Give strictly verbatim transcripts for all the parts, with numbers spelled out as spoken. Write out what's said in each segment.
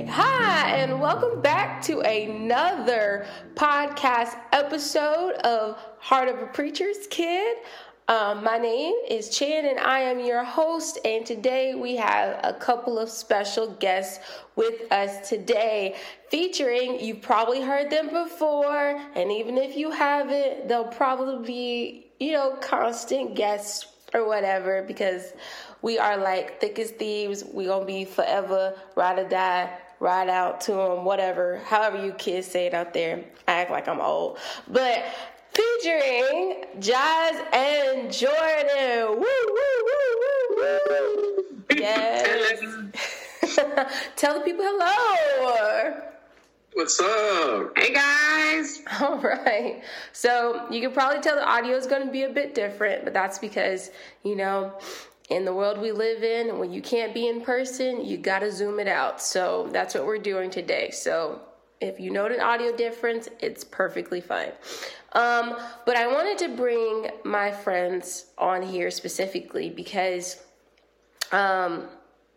Hi, and welcome back to another podcast episode of Heart of a Preacher's Kid. Um, my name is Chan, and I am your host, and today we have a couple of special guests with us today, featuring, you've probably heard them before, and even if you haven't, they'll probably be, you know, constant guests or whatever, because we are like thick as thieves. We gonna be forever, ride or die, ride out to them, whatever, however you kids say it out there. I act like I'm old, but featuring Jazz and Jordan. Woo, woo, woo, woo, woo. Yes. Tell the people hello. What's up? Hey, guys. All right. So you can probably tell the audio is going to be a bit different, but that's because, you know, in the world we live in, when you can't be in person, you got to zoom it out. So that's what we're doing today. So if you note an audio difference, it's perfectly fine. Um, but I wanted to bring my friends on here specifically because, um,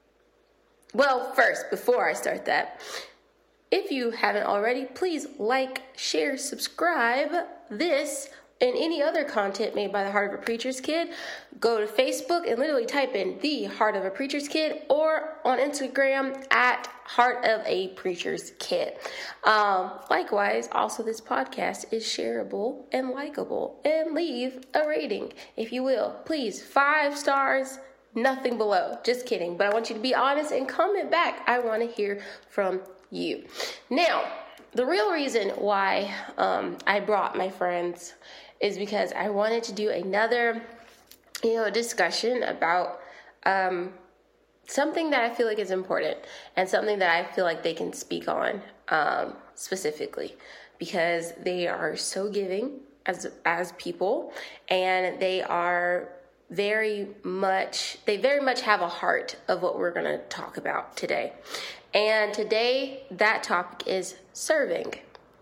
well, first, before I start that, if you haven't already, please like, share, subscribe this and any other content made by the Heart of a Preacher's Kid. Go to Facebook and literally type in the Heart of a Preacher's Kid, or on Instagram at Heart of a Preacher's Kid. Um, likewise, also this podcast is shareable and likable, and leave a rating, if you will. Please, five stars, nothing below. Just kidding. But I want you to be honest and comment back. I want to hear from you. Now, the real reason why um, I brought my friends is because I wanted to do another, you know, discussion about um, something that I feel like is important and something that I feel like they can speak on um, specifically, because they are so giving as as people, and they are very much, they very much have a heart of what we're going to talk about today. And today, that topic is serving.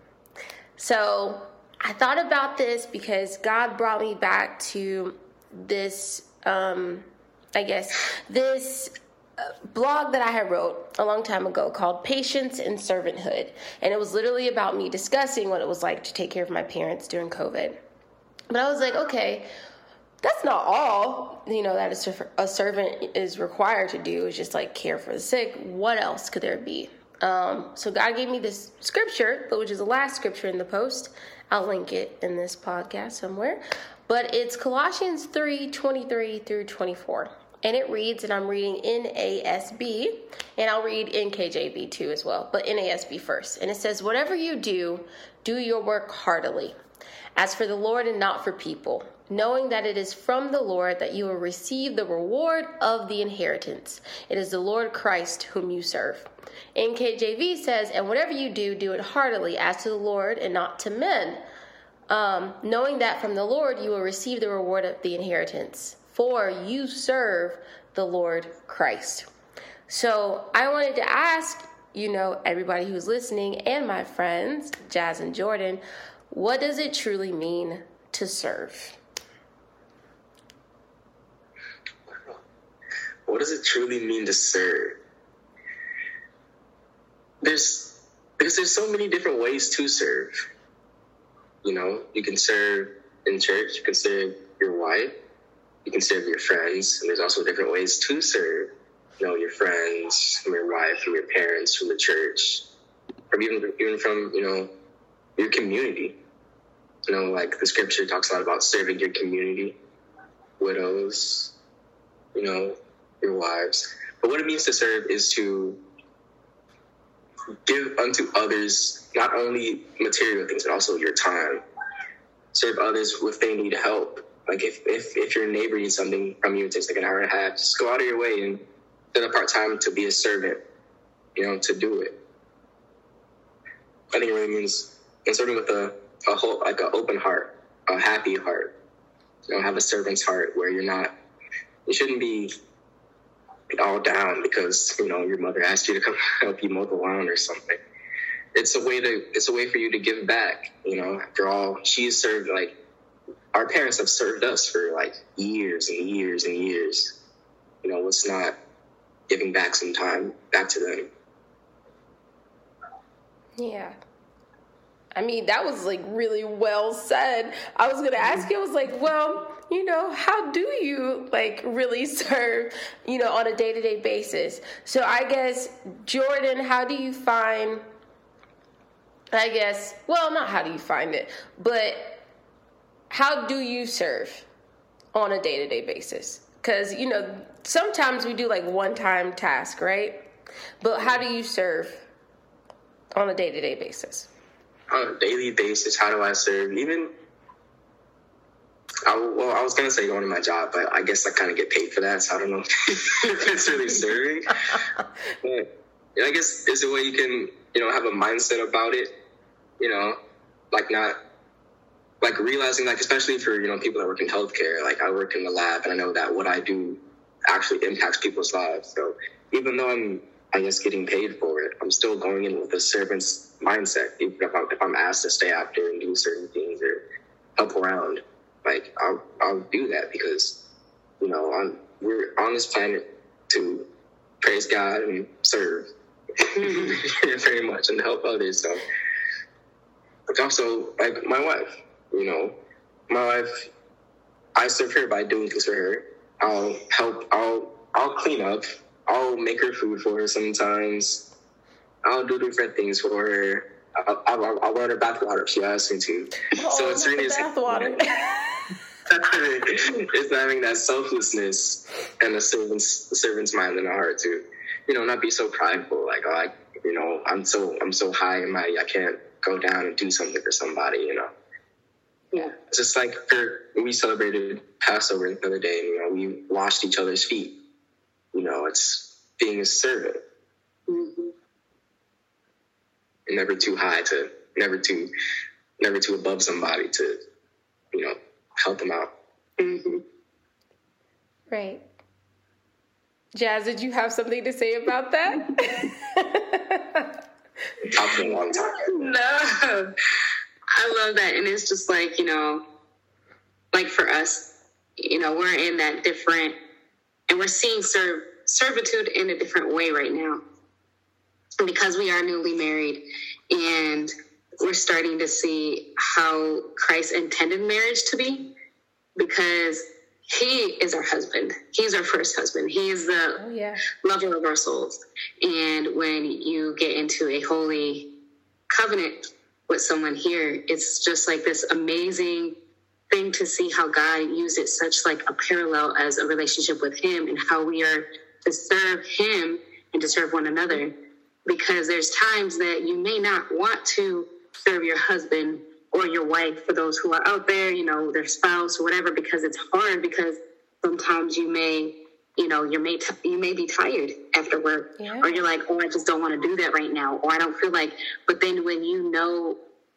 So I thought about this because God brought me back to this, um, I guess, this blog that I had wrote a long time ago called Patience and Servanthood. And it was literally about me discussing what it was like to take care of my parents during COVID. But I was like, okay, that's not all, you know, that a servant is required to do, is just like care for the sick. What else could there be? Um, so God gave me this scripture, which is the last scripture in the post. I'll link it in this podcast somewhere. But it's Colossians three twenty-three through twenty-four. And it reads, and I'm reading N A S B, and I'll read in K J V too as well, but N A S B first. And it says, whatever you do, do your work heartily, as for the Lord and not for people, knowing that it is from the Lord that you will receive the reward of the inheritance. It is the Lord Christ whom you serve. N K J V says, and whatever you do, do it heartily as to the Lord and not to men, um, knowing that from the Lord you will receive the reward of the inheritance, for you serve the Lord Christ. So I wanted to ask, you know, everybody who's listening and my friends, Jazz and Jordan, what does it truly mean to serve? What does it truly mean to serve? There's, because there's so many different ways to serve. You know, you can serve in church, you can serve your wife, you can serve your friends, and there's also different ways to serve, you know, your friends, from your wife, from your parents, from the church, or even, even from, you know, your community. You know, like the scripture talks a lot about serving your community, widows, you know, your wives. But what it means to serve is to give unto others not only material things, but also your time. Serve others if they need help. Like if, if, if your neighbor needs something from you, it takes like an hour and a half, just go out of your way and set apart time to be a servant, you know, to do it. I think it really means and serving with a, a whole, like an open heart, a happy heart. You know, have a servant's heart where you're not, you shouldn't be all down because, you know, your mother asked you to come help you mow the lawn or something. It's a way to, it's a way for you to give back. You know, after all, she has served, like, our parents have served us for like years and years and years. You know, let's not giving back some time back to them. Yeah. I mean, that was like really well said. I was going to ask you, I was like, well, you know, how do you like really serve, you know, on a day-to-day basis? So I guess, Jordan, how do you find, I guess, well, not how do you find it, but how do you serve on a day-to-day basis? Because, you know, sometimes we do like one-time task, right? But how do you serve on a day-to-day basis? On a daily basis, how do I serve? Even, I, well, I was going to say going to my job, but I guess I kind of get paid for that, so I don't know if it's really serving. But I guess it's a way you can, you know, have a mindset about it, you know, like not, like realizing, like, especially for, you know, people that work in healthcare, like I work in the lab and I know that what I do actually impacts people's lives. So even though I'm, I guess, getting paid for it, I'm still going in with a servant's mindset. Even if I'm, if I'm asked to stay after and do certain things or help around, like I'll, I'll do that because, you know, I'm, we're on this planet to praise God and serve very much and help others. So, but also like my wife, you know, my wife, I serve her by doing things for her. I'll help. I'll I'll clean up. I'll make her food for her sometimes. I'll do different things for her. I'll, I'll, I'll run her bath water if she asks me to. Oh, so it's really bath water. It's having that selflessness and a servant's a servant's mind and a heart to, you know, not be so prideful. Like, oh, I, you know, I'm so I'm so high in my I can't go down and do something for somebody. You know. Yeah. It's just like for, we celebrated Passover the other day, and, you know, we washed each other's feet. You know, it's being a servant. Mm-hmm. Never too high to, never too, never too above somebody to, you know, help them out. Mm-hmm. Right. Jazz, did you have something to say about that? Talked for a long time. No. I love that. And it's just like, you know, like for us, you know, we're in that different, and we're seeing serve, servitude in a different way right now because we are newly married and we're starting to see how Christ intended marriage to be, because he is our husband. He's our first husband. He is the oh, yeah. lover of our souls. And when you get into a holy covenant with someone here, it's just like this amazing thing to see how God used it such like a parallel as a relationship with him and how we are to serve him and to serve one another. Because there's times that you may not want to serve your husband or your wife, for those who are out there, you know, their spouse or whatever, because it's hard, because sometimes you may, you know, you may, t- you may be tired after work, yeah. or you're like, oh, I just don't want to do that right now. Or I don't feel like, but then when you know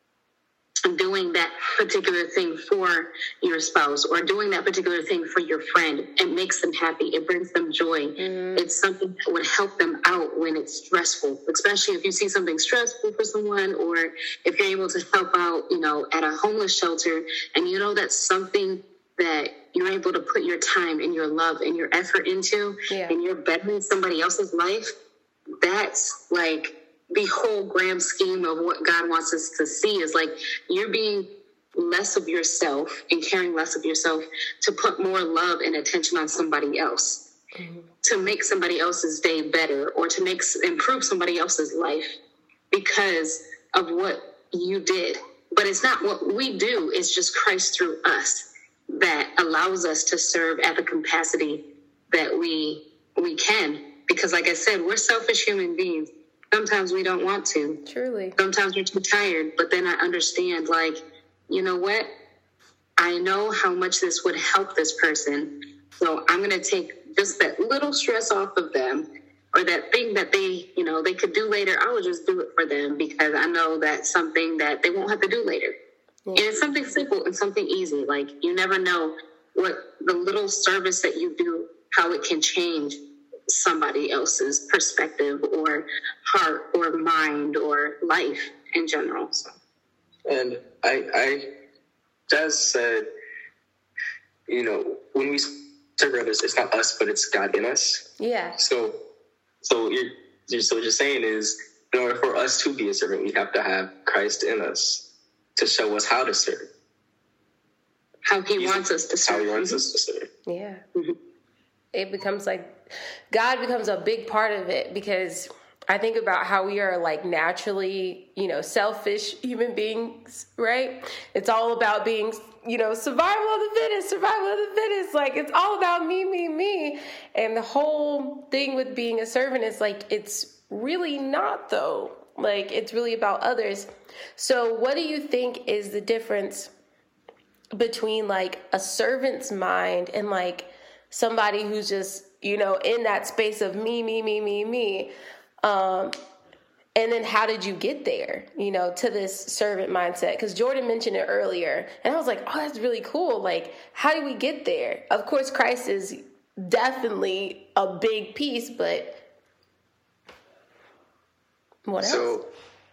doing that particular thing for your spouse or doing that particular thing for your friend, it makes them happy. It brings them joy. Mm-hmm. It's something that would help them out when it's stressful, especially if you see something stressful for someone, or if you're able to help out, you know, at a homeless shelter, and you know that's something that you're able to put your time and your love and your effort into, yeah. and you're bettering somebody else's life. That's like the whole grand scheme of what God wants us to see, is like you're being less of yourself and caring less of yourself to put more love and attention on somebody else, mm-hmm. to make somebody else's day better, or to make improve somebody else's life because of what you did. But it's not what we do, it's just Christ through us that allows us to serve at the capacity that we we can. Because like I said, we're selfish human beings. Sometimes we don't want to. Truly. Sometimes we're too tired. But then I understand, like, you know what? I know how much this would help this person. So I'm going to take just that little stress off of them, or that thing that they, you know, they could do later. I will just do it for them because I know that's something that they won't have to do later. Yeah. And it's something simple and something easy. Like, you never know what the little service that you do, how it can change somebody else's perspective or heart or mind or life in general. So. And I, I, Jazz said, you know, when we serve others, it's not us, but it's God in us. Yeah. So, so you're, you're so what you're saying is in order for us to be a servant, we have to have Christ in us to show us how to serve. How he He's, wants us to serve. How he wants us to serve. Yeah. Mm-hmm. It becomes like, God becomes a big part of it, because I think about how we are like naturally, you know, selfish human beings, right? It's all about being, you know, survival of the fittest, survival of the fittest. Like, it's all about me, me, me. And the whole thing with being a servant is like, it's really not, though. Like, it's really about others. So what do you think is the difference between like a servant's mind and like somebody who's just, you know, in that space of me, me, me, me, me? Um, and then how did you get there, you know, to this servant mindset? Because Jordan mentioned it earlier, and I was like, oh, that's really cool. Like, how do we get there? Of course, Christ is definitely a big piece, but what else? So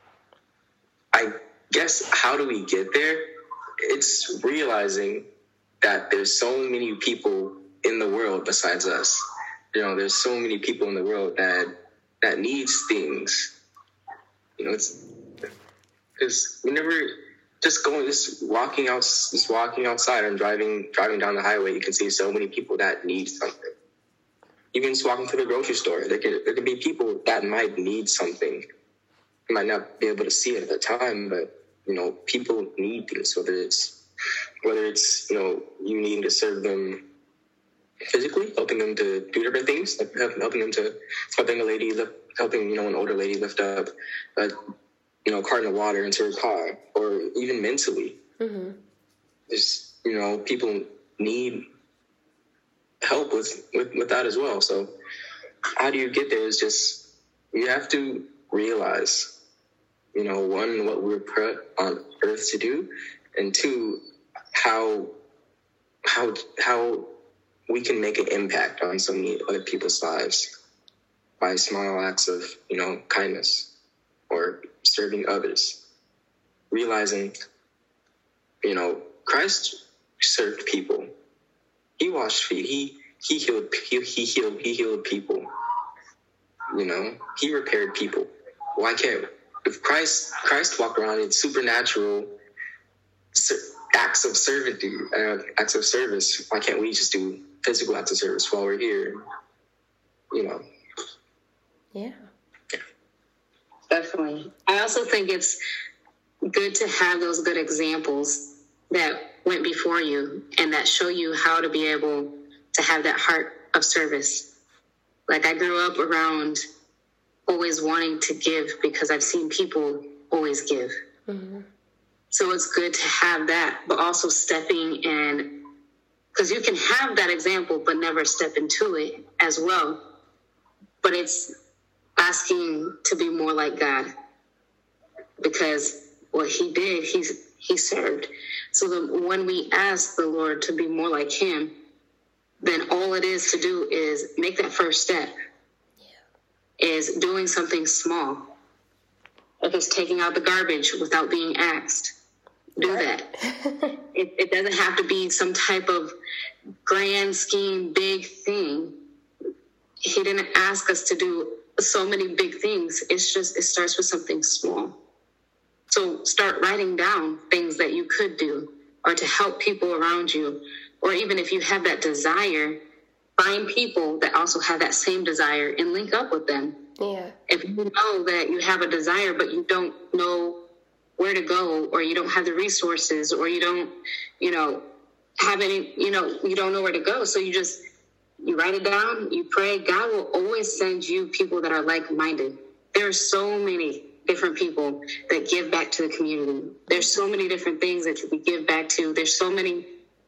I guess, how do we get there? It's realizing that there's so many people in the world besides us. You know, there's so many people in the world that that needs things. You know, it's because whenever just going, just walking out, just walking outside and driving, driving down the highway, you can see so many people that need something. Even just walking to the grocery store, there could there could be people that might need something. You might not be able to see it at the time, but you know, people need things. Whether it's whether it's you know, you needing to serve them physically, helping them to do different things, like helping them to helping a lady, lift, helping you know an older lady lift up a you know carton of water into her car, or even mentally. Mm-hmm. There's you know people need help with, with with that as well. So how do you get there? Is just you have to realize, you know, one, what we're put on earth to do, and two, how how how we can make an impact on so many other people's lives by small acts of, you know, kindness or serving others. Realizing, you know, Christ served people. He washed feet. He he healed he, he healed he healed people. You know, he repaired people. Why can't if Christ Christ walked around in supernatural acts of servitude, uh, acts of service? Why can't we just do physical acts of service while we're here? You know. Yeah. Definitely. I also think it's good to have those good examples that went before you and that show you how to be able to have that heart of service. Like, I grew up around always wanting to give because I've seen people always give. Mm-hmm. So it's good to have that, but also stepping in, because you can have that example but never step into it as well. But it's asking to be more like God, because what he did, he's, he served. So the, when we ask the Lord to be more like him, then all it is to do is make that first step. Yeah. Is doing something small. If it's taking out the garbage without being asked, do right. that. it, it doesn't have to be some type of grand scheme, big thing. He didn't ask us to do so many big things. It's just, it starts with something small. So start writing down things that you could do, or to help people around you. Or even if you have that desire, find people that also have that same desire and link up with them. Yeah. If you know that you have a desire, but you don't know where to go, or you don't have the resources, or you don't, you know, have any, you know, you don't know where to go. So you just, you write it down, you pray. God will always send you people that are like-minded. There are so many different people that give back to the community. There's so many different things that you can give back to. There's so many,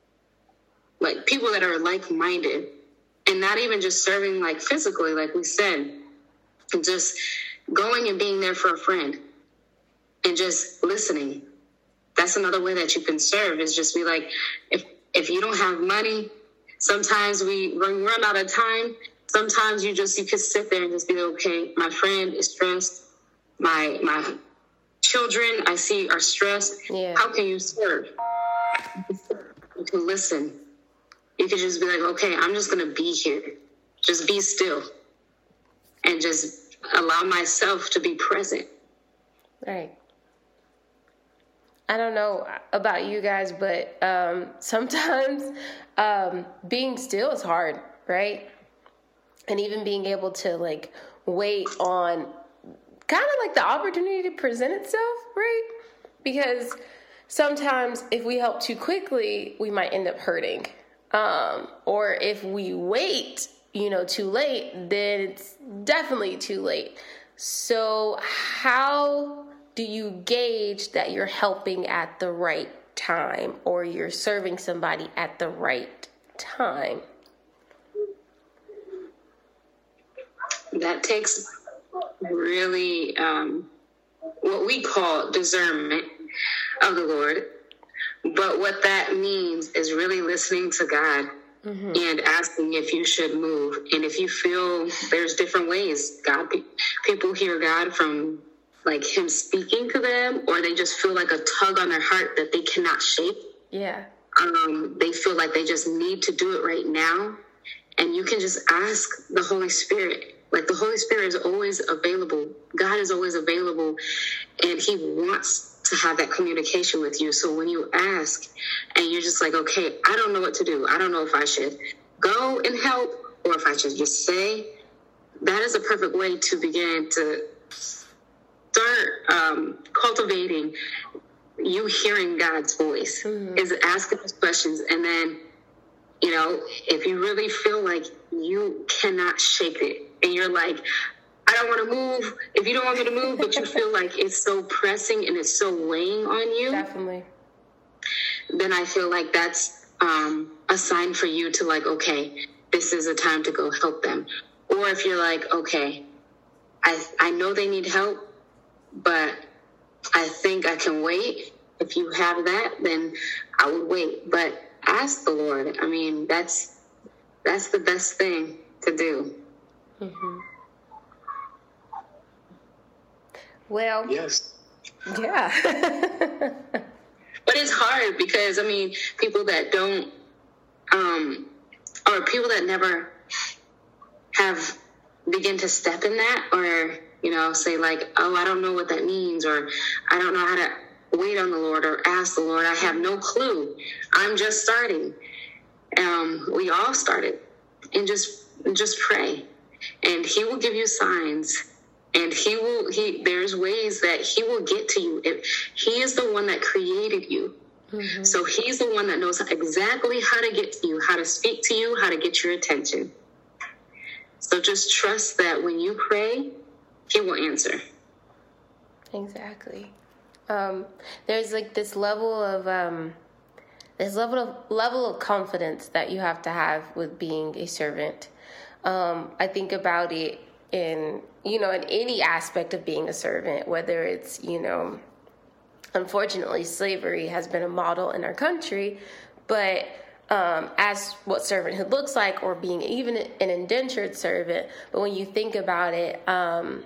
like, people that are like-minded, and not even just serving, like, physically, like we said, and just going and being there for a friend and just listening. That's another way that you can serve, is just be like, if if you don't have money, sometimes we run, run out of time. Sometimes you just, you could sit there and just be, okay, my friend is stressed. My, my children I see are stressed. Yeah. How can you serve? You can listen. You could just be like, okay, I'm just going to be here. Just be still. And just allow myself to be present. Right. I don't know about you guys, but um, sometimes um, being still is hard, right? And even being able to like wait on kind of like the opportunity to present itself, right? Because sometimes if we help too quickly, we might end up hurting. Um, or if we wait, you know, too late, then it's definitely too late. So how do you gauge that you're helping at the right time or you're serving somebody at the right time? That takes really um, what we call discernment of the Lord. But what that means is really listening to God mm-hmm. and asking if you should move. And if you feel there's different ways, God, people hear God from like him speaking to them, or they just feel like a tug on their heart that they cannot shake. Yeah. Um, they feel like they just need to do it right now. And you can just ask the Holy Spirit. Like the Holy Spirit is always available. God is always available. And he wants to have that communication with you. So when you ask and you're just like, okay, I don't know what to do. I don't know if I should go and help or if I should just stay. That is a perfect way to begin to start um, cultivating you hearing God's voice, mm-hmm. is asking those questions. And then, you know, if you really feel like you cannot shake it and you're like, I don't want to move. If you don't want me to move, but you feel like it's so pressing and it's so weighing on you. Definitely. Then I feel like that's um, a sign for you to like, okay, this is a time to go help them. Or if you're like, okay, I I know they need help, but I think I can wait. If you have that, then I would wait. But ask the Lord. I mean, that's that's the best thing to do. Mm-hmm. Well, yes. Yeah. But it's hard because, I mean, people that don't, um, or people that never have begin to step in that, or, you know, say like, oh, I don't know what that means, or I don't know how to wait on the Lord or ask the Lord. I have no clue. I'm just starting. Um, we all started. And just just pray. And he will give you signs. And he will, he, there's ways that he will get to you. If he is the one that created you. Mm-hmm. So he's the one that knows exactly how to get to you, how to speak to you, how to get your attention. So just trust that when you pray, he will answer. Exactly. Um, there's like this level of, um, this level of, level of confidence that you have to have with being a servant. Um, I think about it in, you know, in any aspect of being a servant, whether it's, you know, unfortunately, slavery has been a model in our country, but um, as what servanthood looks like, or being even an indentured servant. But when you think about it, um,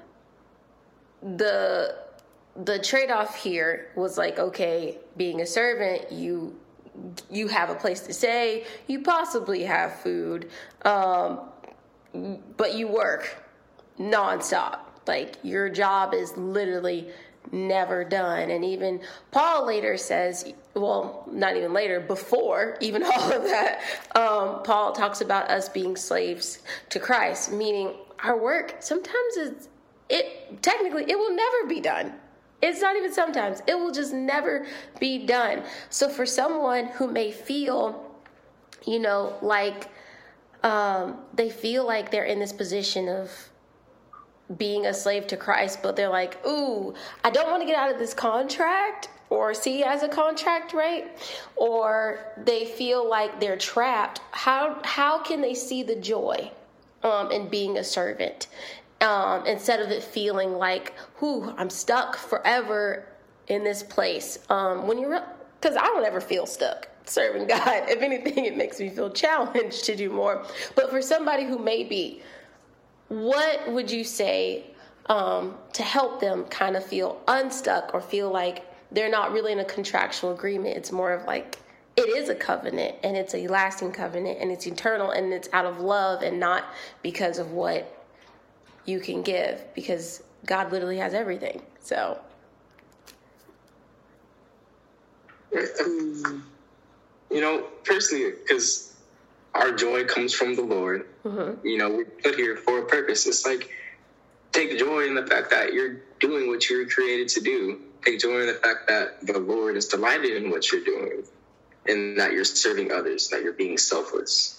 the the trade-off here was like, okay, being a servant, you you have a place to stay, you possibly have food, um, but you work nonstop. Like your job is literally never done. And even Paul later says, well, not even later, before even all of that, um, Paul talks about us being slaves to Christ, meaning our work sometimes is it technically it will never be done. It's not even sometimes, it will just never be done. So for someone who may feel, you know, like um, they feel like they're in this position of being a slave to Christ, but they're like, ooh, I don't want to get out of this contract or see it as a contract, right? Or they feel like they're trapped. How how can they see the joy um, in being a servant um, instead of it feeling like, ooh, I'm stuck forever in this place? Um, when you're, because I don't ever feel stuck serving God. If anything, it makes me feel challenged to do more. But for somebody who may be, what would you say um, to help them kind of feel unstuck or feel like they're not really in a contractual agreement? It's more of like, it is a covenant, and it's a lasting covenant, and it's eternal, and it's out of love and not because of what you can give, because God literally has everything. So. You know, personally, because our joy comes from the Lord. Mm-hmm. You know, we're put here for a purpose. It's like, take joy in the fact that you're doing what you were created to do. Take joy in the fact that the Lord is delighted in what you're doing, and that you're serving others, that you're being selfless.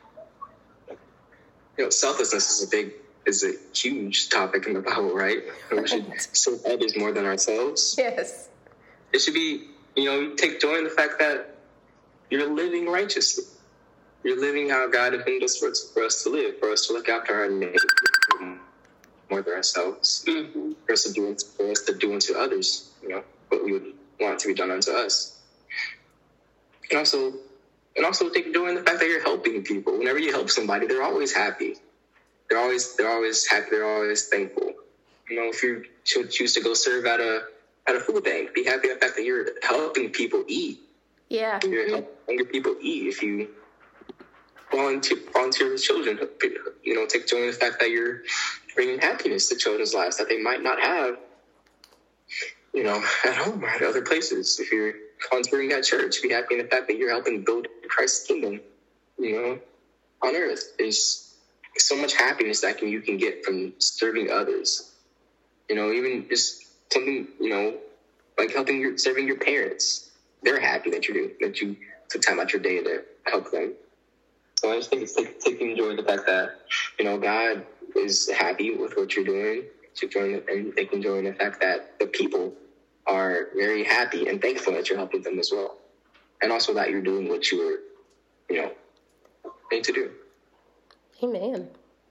You know, selflessness is a big, is a huge topic in the Bible, right? We should serve others more than ourselves. Yes. It should be, you know, you take joy in the fact that you're living righteously. You're living how God intended us for, for us to live, for us to look after our neighbor more than ourselves, mm-hmm. for us to do for us to do unto others, you know, what we would want to be done unto us. And also, and also take joy in the fact that you're helping people. Whenever you help somebody, they're always happy. They're always they're always happy. They're always thankful. You know, if you choose to go serve at a at a food bank, be happy in the fact that you're helping people eat. Yeah, you're helping younger people eat. If you volunteer volunteer with children, you know, take joy in the fact that you're bringing happiness to children's lives that they might not have, you know, at home or at other places. If you're volunteering at church, be happy in the fact that you're helping build Christ's kingdom, you know, on earth. There's so much happiness that can, you can get from serving others. You know, even just something, you know, like helping your, serving your parents. They're happy that you that you took time out your day to help them. So I just think it's like taking joy in the fact that, you know, God is happy with what you're doing, and taking joy in the fact that the people are very happy and thankful that you're helping them as well. And also that you're doing what you were, you know, made to do. Amen.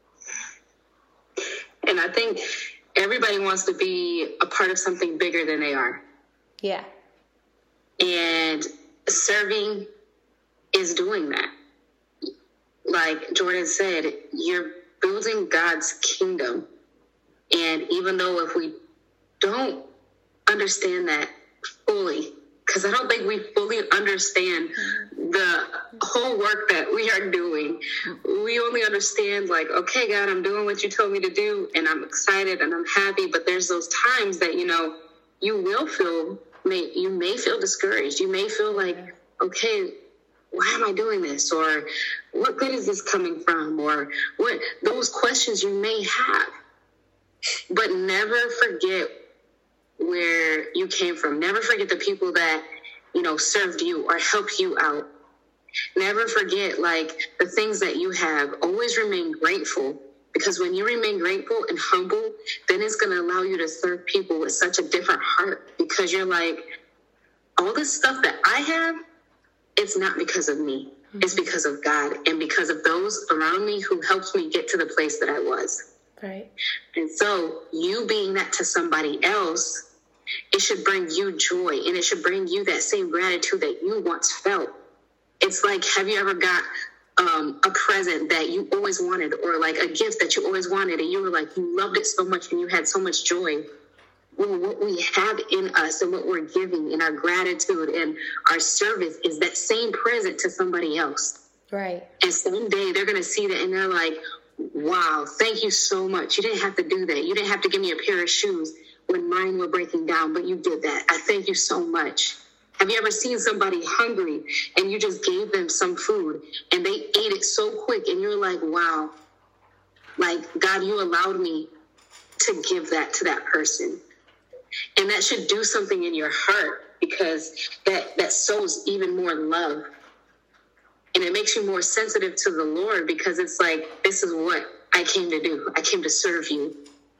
And I think everybody wants to be a part of something bigger than they are. Yeah. And serving is doing that. Like Jordan said, you're building God's kingdom. And even though if we don't understand that fully, because I don't think we fully understand the whole work that we are doing. We only understand like, okay, God, I'm doing what you told me to do, and I'm excited and I'm happy. But there's those times that, you know, you will feel, may, you may feel discouraged. You may feel like, okay, why am I doing this? Or what good is this coming from? Or what, those questions you may have. But never forget where you came from. Never forget the people that, you know, served you or helped you out. Never forget, like, the things that you have. Always remain grateful, because when you remain grateful and humble, then it's going to allow you to serve people with such a different heart, because you're like, all this stuff that I have, it's not because of me. Mm-hmm. It's because of God and because of those around me who helped me get to the place that I was. Right. And so you being that to somebody else, it should bring you joy, and it should bring you that same gratitude that you once felt. It's like, have you ever got um, a present that you always wanted, or like a gift that you always wanted, and you were like, you loved it so much and you had so much joy? Well, what we have in us and what we're giving and our gratitude and our service is that same present to somebody else. Right. And someday they're going to see that and they're like, wow, thank you so much. You didn't have to do that. You didn't have to give me a pair of shoes when mine were breaking down, but you did that. I thank you so much. Have you ever seen somebody hungry and you just gave them some food and they ate it so quick and you're like, wow, like, God, you allowed me to give that to that person. And that should do something in your heart, because that, that sows even more love. And it makes you more sensitive to the Lord, because it's like, this is what I came to do. I came to serve you.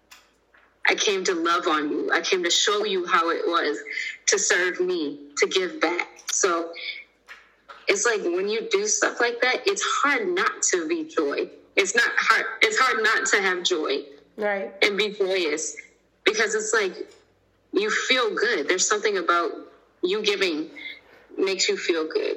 I came to love on you. I came to show you how it was to serve me, to give back. So it's like, when you do stuff like that, it's hard not to be joy. It's not hard. It's hard not to have joy. Right. And be joyous, because it's like, you feel good. There's something about you giving makes you feel good.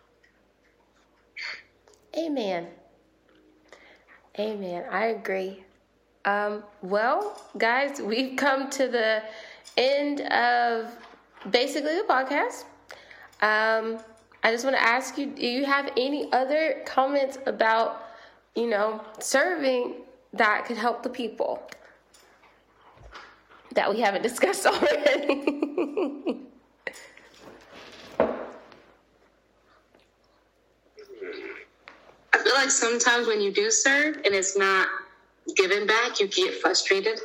Amen. Amen. I agree. Um, well, guys, we've come to the end of basically the podcast. Um, I just want to ask you, do you have any other comments about, you know, serving that could help the people that we haven't discussed already? I feel like sometimes when you do serve and it's not given back, you get frustrated.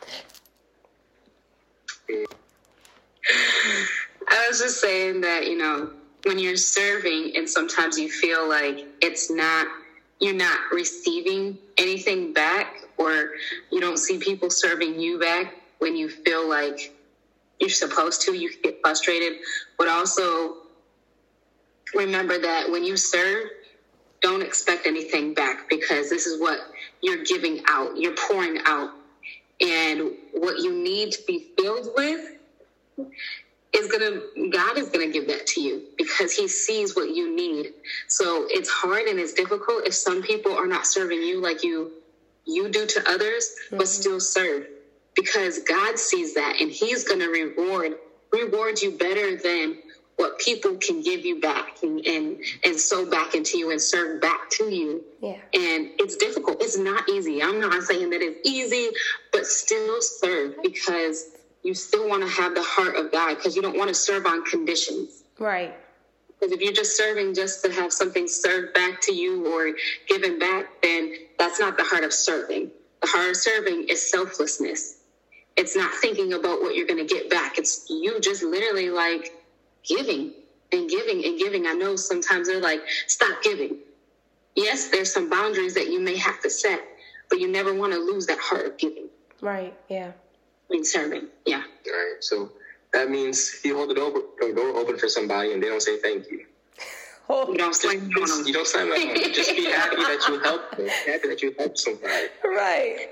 I was just saying that, you know, when you're serving and sometimes you feel like it's not, you're not receiving anything back, or you don't see people serving you back when you feel like you're supposed to, you get frustrated. But also remember that when you serve, don't expect anything back, because this is what you're giving out. You're pouring out. And what you need to be filled with is going to, God is going to give that to you, because he sees what you need. So it's hard and it's difficult if some people are not serving you like you, you do to others, mm-hmm. but still serve, because God sees that and he's going to reward, reward you better than what people can give you back and, and, and sow back into you and serve back to you. Yeah. And it's difficult. It's not easy. I'm not saying that it's easy, but still serve, because you still want to have the heart of God, because you don't want to serve on conditions. Right. Because if you're just serving just to have something served back to you or given back, then that's not the heart of serving. The heart of serving is selflessness. It's not thinking about what you're going to get back. It's you just literally like giving and giving and giving. I know sometimes they're like, stop giving. Yes, there's some boundaries that you may have to set, but you never want to lose that heart of giving. Right, yeah. In serving, yeah. All right, so that means you hold the door, the door open for somebody and they don't say thank you. Oh, you don't slam on them. You don't slam on them. Just be happy that you helped them. Happy that you helped somebody. Right.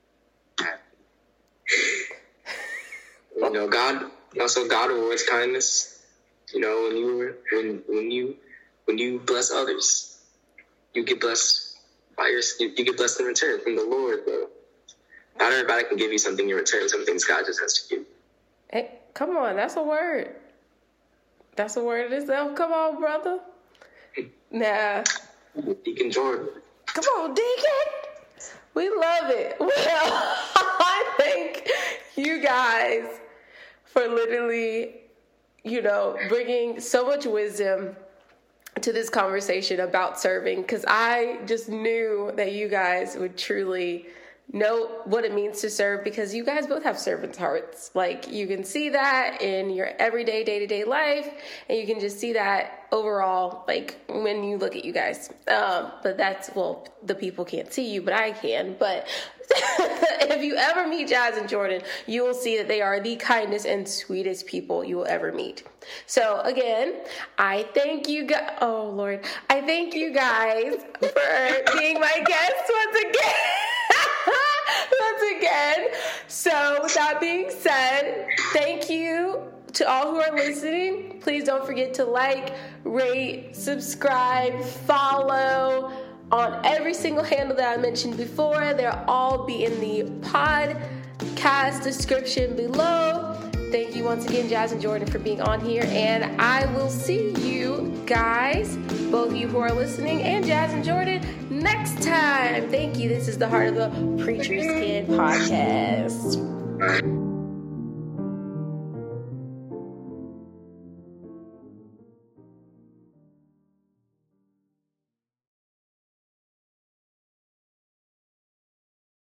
You know, God, also God rewards kindness. You know, when you when when you when you bless others, you get blessed by your you, you get blessed in return from the Lord. Though not everybody can give you something in return. Some things God just has to give. Hey, come on, that's a word. That's a word in itself. Come on, brother. Nah. Deacon Jordan. Come on, Deacon. We love it. Well, I thank you guys for literally, you know, bringing so much wisdom to this conversation about serving, because I just knew that you guys would truly know what it means to serve, because you guys both have servants' hearts. Like, you can see that in your everyday, day-to-day life, and you can just see that overall, like, when you look at you guys. Um, but that's, well, the people can't see you, but I can. But if you ever meet Jazz and Jordan, you will see that they are the kindest and sweetest people you will ever meet. So, again, I thank you guys. Oh, Lord. I thank you guys for being my guests once again. Once again. So with that being said, thank you to all who are listening. Please don't forget to like, rate, subscribe, follow on every single handle that I mentioned before. They'll all be in the podcast description below. Thank you once again, Jazz and Jordan, for being on here. And I will see you guys, both of you who are listening, and Jazz and Jordan, next time. Thank you. This is the Heart of the Preacher's Kid podcast.